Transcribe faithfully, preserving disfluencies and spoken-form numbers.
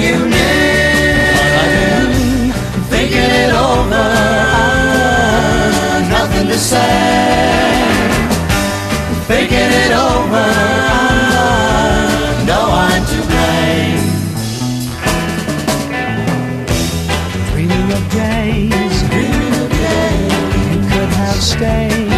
you knew. Thinking it over, nothing to say. Thinking it over, no one to blame. Dreaming of days, Dreaming of days you could have stayed.